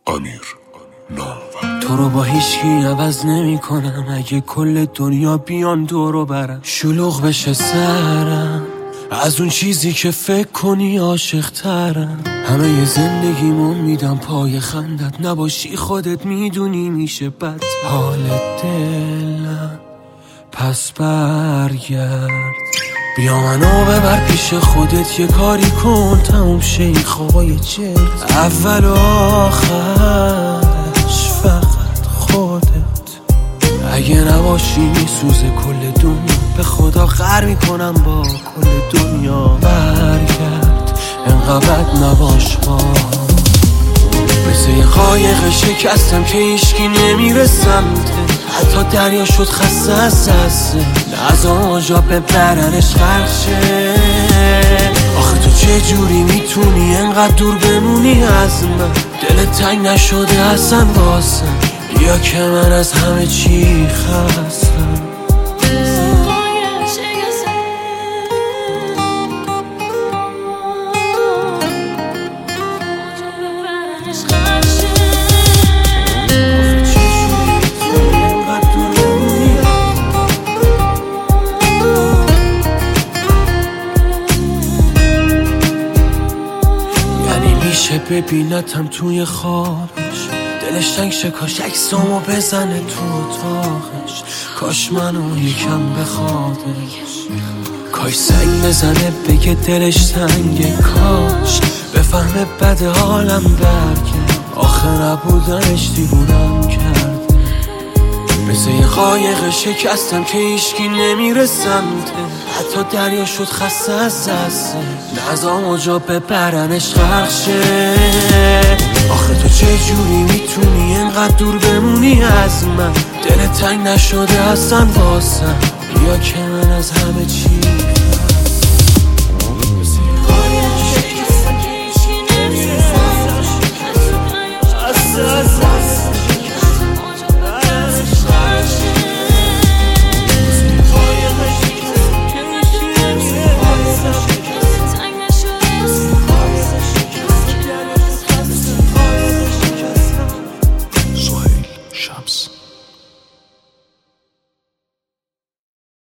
امیر نامور. تو رو با هیچکی عوض نمی کنم. اگه کل دنیا بیان دورو برم، شلوغ بشه سرم از اون چیزی که فکر کنی عاشق ترم. همه ی زندگیمو میدم پای خندت، نباشی خودت میدونی میشه بد. حال دلم پس برگرد، بیا منو ببر پیش خودت، یه کاری کن تموم شه این خوابای چرت. اول و آخرش فقط خودت، اگه نباشی میسوزه کل دنیا. به خدا قهر میکنم با کل دنیا. برگرد انقدر بد نباش با، مثل یه قایق شکستم که هیچکی نمیره سمته. حتی دریا شد خسته از دسته، از آنجا ببرنش غرق شه. آخه تو چه جوری میتونی انقدر دور بمونی از من؟ دلت تنگ نشده اصلا واسم؟ یا که من از همه چی خستم. میشه ببینتم توی خوابش، دلش تنگ شه کاش عکسامو بزنه تو اتاقش. کاش منو یکم بخوادش، کاش سنگ بزنه بگه دلش تنگه. کاش بفهمه بد حالم برگه، آخه نبودنش دیوونم کرده. مثل یه قایق شکستم که هیچکی نمیره سمته. حتی دریا شد خسته از دسته، از آنجا ببرنش غرق شه. آخه تو چه جوری میتونی انقدر دور بمونی از من؟ دلت تنگ نشده اصلا واسم؟ یا که من از همه چی